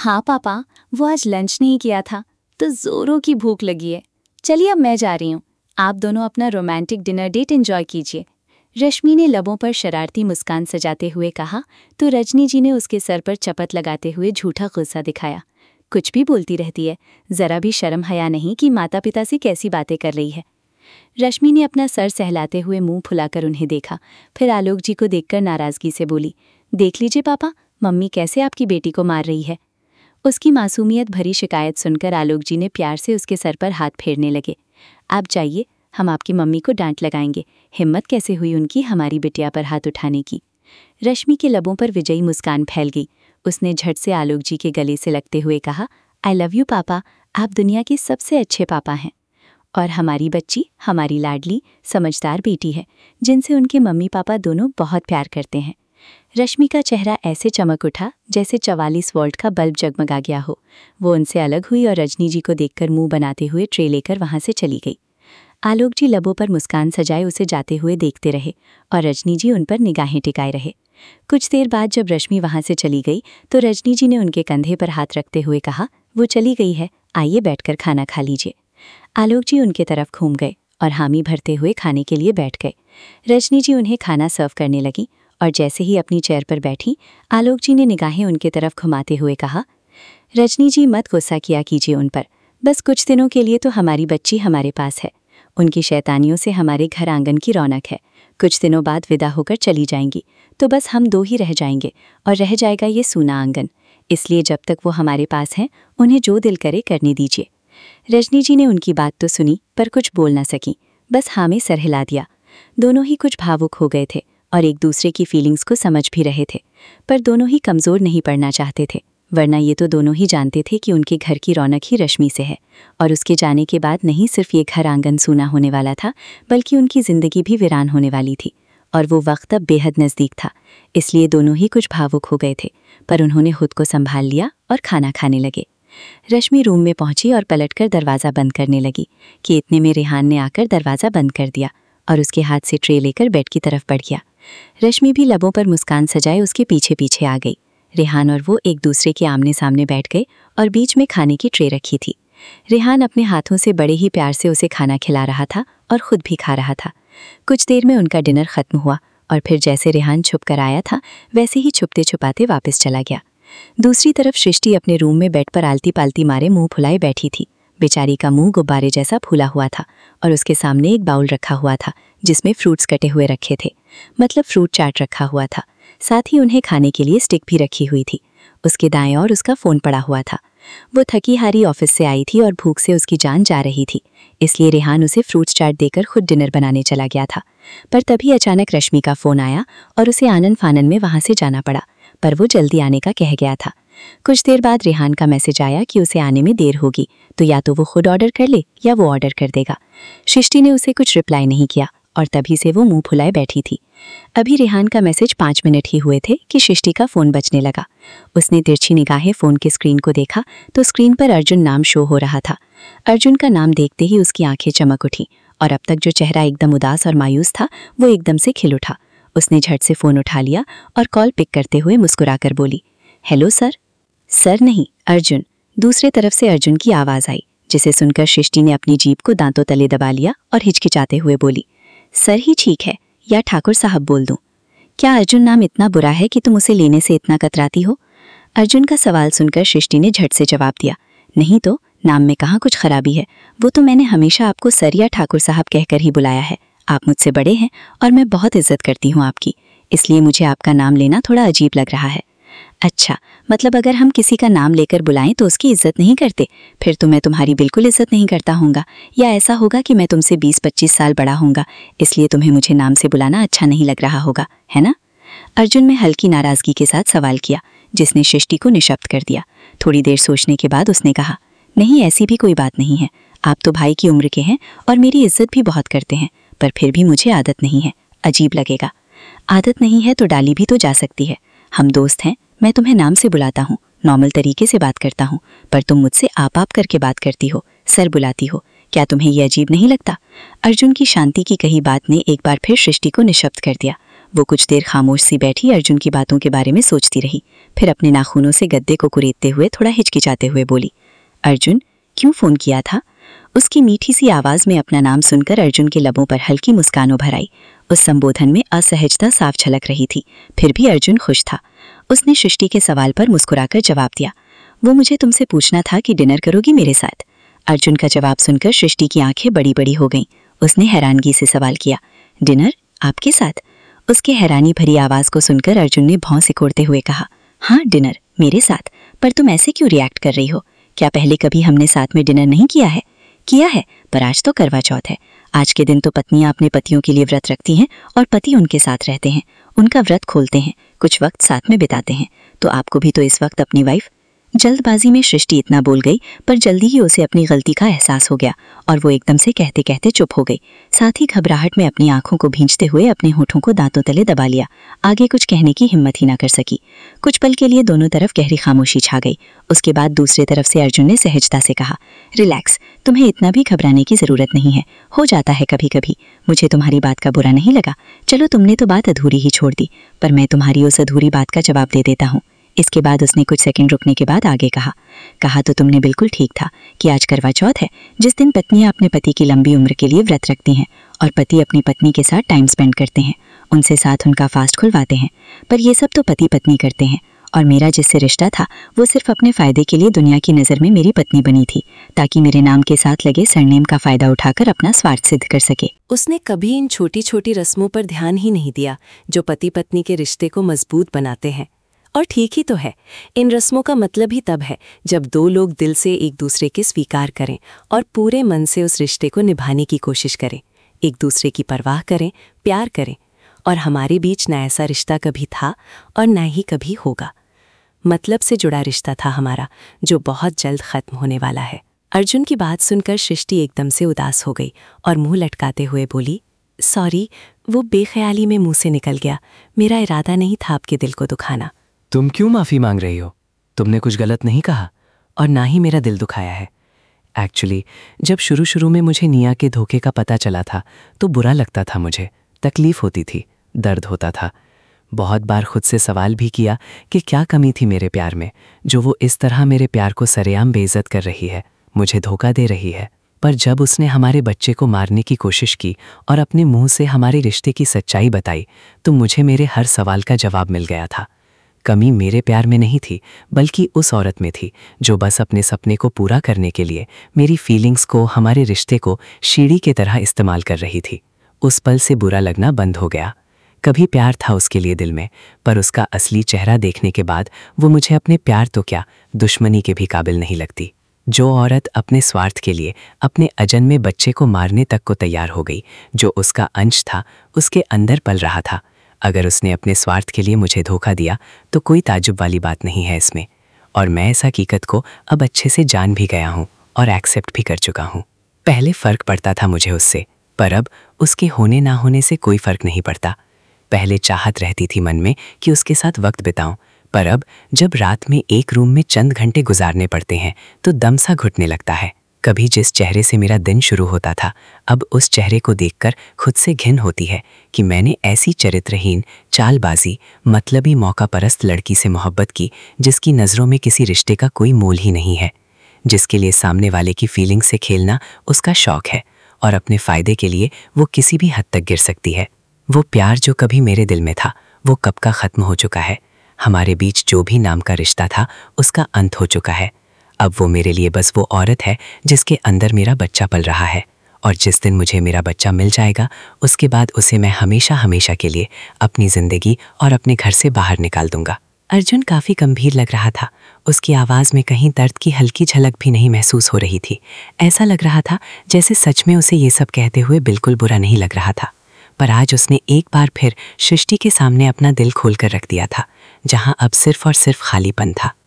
हाँ पापा, वो आज लंच नहीं किया था तो जोरों की भूख लगी है। चलिए अब मैं जा रही हूँ, आप दोनों अपना रोमांटिक डिनर डेट एंजॉय कीजिए। रश्मि ने लबों पर शरारती मुस्कान सजाते हुए कहा तो रजनी जी ने उसके सर पर चपत लगाते हुए झूठा गुस्सा दिखाया। कुछ भी बोलती रहती है, जरा भी शर्म हया नहीं कि माता पिता से कैसी बातें कर रही है। रश्मि ने अपना सर सहलाते हुए मुंह फुलाकर उन्हें देखा, फिर आलोक जी को देखकर नाराजगी से बोली, देख लीजिए पापा, मम्मी कैसे आपकी बेटी को मार रही है। उसकी मासूमियत भरी शिकायत सुनकर आलोक जी ने प्यार से उसके सर पर हाथ फेरने लगे। आप जाइए, हम आपकी मम्मी को डांट लगाएंगे, हिम्मत कैसे हुई उनकी हमारी बिटिया पर हाथ उठाने की। रश्मि के लबों पर विजयी मुस्कान फैल गई। उसने झट से आलोक जी के गले से लगते हुए कहा, आई लव यू पापा, आप दुनिया के सबसे अच्छे पापा हैं। और हमारी बच्ची हमारी लाडली समझदार बेटी है, जिनसे उनके मम्मी पापा दोनों बहुत प्यार करते हैं। रश्मि का चेहरा ऐसे चमक उठा जैसे 44 वोल्ट का बल्ब जगमगा गया हो। वो उनसे अलग हुई और रजनी जी को देखकर मुंह बनाते हुए ट्रे लेकर वहां से चली गई। आलोक जी लबों पर मुस्कान सजाए उसे जाते हुए देखते रहे और रजनी जी उन पर निगाहें टिकाए रहे। कुछ देर बाद जब रश्मि वहां से चली गई तो रजनी जी ने उनके कंधे पर हाथ रखते हुए कहा, वो चली गई है, आइए बैठकर खाना खा लीजिए। आलोक जी उनके तरफ घूम गए और हामी भरते हुए खाने के लिए बैठ गए। रजनी जी उन्हें खाना सर्व करने लगी और जैसे ही अपनी चेयर पर बैठी, आलोक जी ने निगाहें उनके तरफ घुमाते हुए कहा, रजनी जी मत गुस्सा किया कीजिए उन पर, बस कुछ दिनों के लिए तो हमारी बच्ची हमारे पास है। उनकी शैतानियों से हमारे घर आंगन की रौनक है। कुछ दिनों बाद विदा होकर चली जाएंगी तो बस हम दो ही रह जाएंगे और रह जाएगा ये सूना आंगन। इसलिए जब तक वो हमारे पास हैं, उन्हें जो दिल करे करने दीजिए। रजनी जी ने उनकी बात तो सुनी पर कुछ बोल न सकी, बस हाँ में सर हिला दिया। दोनों ही कुछ भावुक हो गए थे और एक दूसरे की फीलिंग्स को समझ भी रहे थे, पर दोनों ही कमज़ोर नहीं पड़ना चाहते थे, वरना ये तो दोनों ही जानते थे कि उनके घर की रौनक ही रश्मि से है और उसके जाने के बाद नहीं सिर्फ ये घर आंगन सूना होने वाला था, बल्कि उनकी ज़िंदगी भी वीरान होने वाली थी और वो वक्त अब बेहद नज़दीक था। इसलिए दोनों ही कुछ भावुक हो गए थे, पर उन्होंने खुद को संभाल लिया और खाना खाने लगे। रश्मि रूम में पहुंची और पलटकर दरवाज़ा बंद करने लगी कि इतने में रेहान ने आकर दरवाज़ा बंद कर दिया और उसके हाथ से ट्रे लेकर बेड की तरफ बढ़ गया। रश्मि भी लबों पर मुस्कान सजाए उसके पीछे पीछे आ गई। रेहान और वो एक दूसरे के आमने सामने बैठ गए और बीच में खाने की ट्रे रखी थी। रेहान अपने हाथों से बड़े ही प्यार से उसे खाना खिला रहा था और खुद भी खा रहा था। कुछ देर में उनका डिनर खत्म हुआ और फिर जैसे रेहान छुप कर आया था वैसे ही छुपते छुपाते वापस चला गया। दूसरी तरफ सृष्टि अपने रूम में बेड पर आलती पालती मारे मुंह फुलाए बैठी थी। बेचारी का मुंह गुब्बारे जैसा फूला हुआ था और उसके सामने एक बाउल रखा हुआ था जिसमें फ्रूट्स कटे हुए रखे थे, मतलब फ्रूट चाट रखा हुआ था। साथ ही उन्हें खाने के लिए स्टिक भी रखी हुई थी। उसके दाएं ओर उसका फ़ोन पड़ा हुआ था। वो थकी हारी ऑफिस से आई थी और भूख से उसकी जान जा रही थी, इसलिए रेहान उसे फ्रूट्स चाट देकर खुद डिनर बनाने चला गया था। पर तभी अचानक रश्मि का फ़ोन आया और उसे आनन फानन में वहाँ से जाना पड़ा, पर वो जल्दी आने का कह गया था। कुछ देर बाद रेहान का मैसेज आया कि उसे आने में देर होगी, तो या तो वो खुद ऑर्डर कर ले या वो ऑर्डर कर देगा। सृष्टि ने उसे कुछ रिप्लाई नहीं किया और तभी से वो मुंह फुलाए बैठी थी। अभी रेहान का मैसेज 5 मिनट ही हुए थे कि सृष्टि का फ़ोन बजने लगा। उसने तिरछी निगाहें फ़ोन के स्क्रीन को देखा तो स्क्रीन पर अर्जुन नाम शो हो रहा था। अर्जुन का नाम देखते ही उसकी आंखें चमक उठी और अब तक जो चेहरा एकदम उदास और मायूस था वो एकदम से खिल उठा। उसने झट से फ़ोन उठा लिया और कॉल पिक करते हुए मुस्कुराकर बोली, हेलो सर। सर नहीं, अर्जुन। दूसरे तरफ से अर्जुन की आवाज़ आई, जिसे सुनकर सृष्टि ने अपनी जीभ को दांतों तले दबा लिया और हिचकिचाते हुए बोली, सर ही ठीक है या ठाकुर साहब बोल दूं? क्या अर्जुन नाम इतना बुरा है कि तुम उसे लेने से इतना कतराती हो? अर्जुन का सवाल सुनकर सृष्टि ने झट से जवाब दिया, नहीं तो नाम में कहाँ कुछ खराबी है, वो तो मैंने हमेशा आपको सर या ठाकुर साहब कहकर ही बुलाया है। आप मुझसे बड़े हैं और मैं बहुत इज्जत करती हूँ आपकी, इसलिए मुझे आपका नाम लेना थोड़ा अजीब लग रहा है। अच्छा, मतलब अगर हम किसी का नाम लेकर बुलाएं तो उसकी इज्जत नहीं करते? फिर तो मैं तुम्हारी बिल्कुल इज्जत नहीं करता हूँगा, या ऐसा होगा कि मैं तुमसे 20-25 साल बड़ा हूँगा, इसलिए तुम्हें मुझे नाम से बुलाना अच्छा नहीं लग रहा होगा, है ना? अर्जुन ने हल्की नाराज़गी के साथ सवाल किया, जिसने सृष्टि को निशब्द कर दिया। थोड़ी देर सोचने के बाद उसने कहा, नहीं, ऐसी भी कोई बात नहीं है। आप तो भाई की उम्र के हैं और मेरी इज्जत भी बहुत करते हैं, पर फिर भी मुझे आदत नहीं है, अजीब लगेगा। आदत नहीं है तो डाली भी तो जा सकती है। हम दोस्त हैं, मैं तुम्हें नाम से बुलाता हूँ, नॉर्मल तरीके से बात करता हूँ, पर तुम मुझसे आप करके बात करती हो, सर बुलाती हो। क्या तुम्हें यह अजीब नहीं लगता? अर्जुन की शांति की कही बात ने एक बार फिर सृष्टि को निशब्द कर दिया। वो कुछ देर खामोश सी बैठी अर्जुन की बातों के बारे में सोचती रही। फिर अपने नाखूनों से गद्दे को कुरेदते हुए थोड़ा हिचकिचाते हुए बोली, अर्जुन, क्यों फ़ोन किया था? उसकी मीठी सी आवाज़ में अपना नाम सुनकर अर्जुन के लबों पर हल्की मुस्कान उभर आई। उस संबोधन में असहजता साफ झलक रही थी, फिर भी अर्जुन खुश था। उसने सृष्टि के सवाल पर मुस्कुराकर जवाब दिया, वो मुझे तुमसे पूछना था कि डिनर करोगी मेरे साथ? अर्जुन का जवाब सुनकर सृष्टि की आंखें बड़ी बड़ी हो गईं। उसने हैरानगी से सवाल किया, डिनर आपके साथ? उसके हैरानी भरी आवाज़ को सुनकर अर्जुन ने भौं सिकोड़ते हुए कहा, हाँ डिनर मेरे साथ। पर तुम ऐसे क्यों रिएक्ट कर रही हो? क्या पहले कभी हमने साथ में डिनर नहीं किया है? किया है, पर आज तो करवा चौथ है। आज के दिन तो पत्नियां अपने पतियों के लिए व्रत रखती हैं और पति उनके साथ रहते हैं, उनका व्रत खोलते हैं, कुछ वक्त साथ में बिताते हैं। तो आपको भी तो इस वक्त अपनी वाइफ। जल्दबाजी में सृष्टि इतना बोल गई, पर जल्दी ही उसे अपनी गलती का एहसास हो गया और वो एकदम से कहते कहते चुप हो गई। साथ ही घबराहट में अपनी आंखों को भींचते हुए अपने होठों को दांतों तले दबा लिया। आगे कुछ कहने की हिम्मत ही ना कर सकी। कुछ पल के लिए दोनों तरफ गहरी खामोशी छा गई। उसके बाद दूसरी तरफ से अर्जुन ने सहजता से कहा, रिलैक्स, तुम्हें इतना भी घबराने की ज़रूरत नहीं है। हो जाता है कभी कभी। मुझे तुम्हारी बात का बुरा नहीं लगा। चलो, तुमने तो बात अधूरी ही छोड़ दी, पर मैं तुम्हारी उस अधूरी बात का जवाब दे देता हूँ। इसके बाद उसने कुछ सेकंड रुकने के बाद आगे कहा तो तुमने बिल्कुल ठीक था कि आज करवा चौथ है, जिस दिन पत्नियां अपने पति की लंबी उम्र के लिए व्रत रखती हैं और पति अपनी पत्नी के साथ टाइम स्पेंड करते हैं, उनसे साथ उनका फास्ट खुलवाते हैं। पर ये सब तो पति पत्नी करते हैं, और मेरा जिससे रिश्ता था वो सिर्फ अपने फ़ायदे के लिए दुनिया की नज़र में मेरी पत्नी बनी थी, ताकि मेरे नाम के साथ लगे सरनेम का फ़ायदा उठाकर अपना स्वार्थ सिद्ध कर सके। उसने कभी इन छोटी छोटी रस्मों पर ध्यान ही नहीं दिया जो पति पत्नी के रिश्ते को मजबूत बनाते हैं। और ठीक ही तो है, इन रस्मों का मतलब ही तब है जब दो लोग दिल से एक दूसरे के स्वीकार करें और पूरे मन से उस रिश्ते को निभाने की कोशिश करें, एक दूसरे की परवाह करें, प्यार करें। और हमारे बीच न ऐसा रिश्ता कभी था और न ही कभी होगा। मतलब से जुड़ा रिश्ता था हमारा, जो बहुत जल्द खत्म होने वाला है। अर्जुन की बात सुनकर सृष्टि एकदम से उदास हो गई और मुंह लटकाते हुए बोली, सॉरी, वो बेख्याली में मुंह से निकल गया। मेरा इरादा नहीं था आपके दिल को दुखाना। तुम क्यों माफ़ी मांग रही हो? तुमने कुछ गलत नहीं कहा और ना ही मेरा दिल दुखाया है। एक्चुअली जब शुरू में मुझे निया के धोखे का पता चला था तो बुरा लगता था, मुझे तकलीफ होती थी, दर्द होता था। बहुत बार खुद से सवाल भी किया कि क्या कमी थी मेरे प्यार में, जो वो इस तरह मेरे प्यार को सरेआम बेइज्जत कर रही है, मुझे धोखा दे रही है। पर जब उसने हमारे बच्चे को मारने की कोशिश की और अपने मुंह से हमारे रिश्ते की सच्चाई बताई तो मुझे मेरे हर सवाल का जवाब मिल गया था। कमी मेरे प्यार में नहीं थी, बल्कि उस औरत में थी जो बस अपने सपने को पूरा करने के लिए मेरी फीलिंग्स को, हमारे रिश्ते को सीढ़ी की तरह इस्तेमाल कर रही थी। उस पल से बुरा लगना बंद हो गया। कभी प्यार था उसके लिए दिल में, पर उसका असली चेहरा देखने के बाद वो मुझे अपने प्यार तो क्या, दुश्मनी के भी काबिल नहीं लगती। जो औरत अपने स्वार्थ के लिए अपने अजन्मे बच्चे को मारने तक को तैयार हो गई, जो उसका अंश था, उसके अंदर पल रहा था, अगर उसने अपने स्वार्थ के लिए मुझे धोखा दिया तो कोई ताजुब वाली बात नहीं है इसमें। और मैं इस हकीकत को अब अच्छे से जान भी गया हूँ और एक्सेप्ट भी कर चुका हूँ। पहले फ़र्क पड़ता था मुझे उससे, पर अब उसके होने ना होने से कोई फ़र्क नहीं पड़ता। पहले चाहत रहती थी मन में कि उसके साथ वक्त बिताऊं, पर अब जब रात में एक रूम में चंद घंटे गुजारने पड़ते हैं तो दम सा घुटने लगता है। कभी जिस चेहरे से मेरा दिन शुरू होता था, अब उस चेहरे को देखकर खुद से घिन होती है कि मैंने ऐसी चरित्रहीन, चालबाजी, मतलबी, मौका परस्त लड़की से मोहब्बत की जिसकी नज़रों में किसी रिश्ते का कोई मोल ही नहीं है, जिसके लिए सामने वाले की फीलिंग से खेलना उसका शौक है और अपने फ़ायदे के लिए वो किसी भी हद तक गिर सकती है। वो प्यार जो कभी मेरे दिल में था वो कब का ख़त्म हो चुका है। हमारे बीच जो भी नाम का रिश्ता था उसका अंत हो चुका है। अब वो मेरे लिए बस वो औरत है जिसके अंदर मेरा बच्चा पल रहा है, और जिस दिन मुझे मेरा बच्चा मिल जाएगा उसके बाद उसे मैं हमेशा हमेशा के लिए अपनी ज़िंदगी और अपने घर से बाहर निकाल दूंगा। अर्जुन काफ़ी गंभीर लग रहा था। उसकी आवाज़ में कहीं दर्द की हल्की झलक भी नहीं महसूस हो रही थी। ऐसा लग रहा था जैसे सच में उसे ये सब कहते हुए बिल्कुल बुरा नहीं लग रहा था। पर आज उसने एक बार फिर सृष्टि के सामने अपना दिल खोल कर रख दिया था, जहाँ अब सिर्फ और सिर्फ खालीपन था।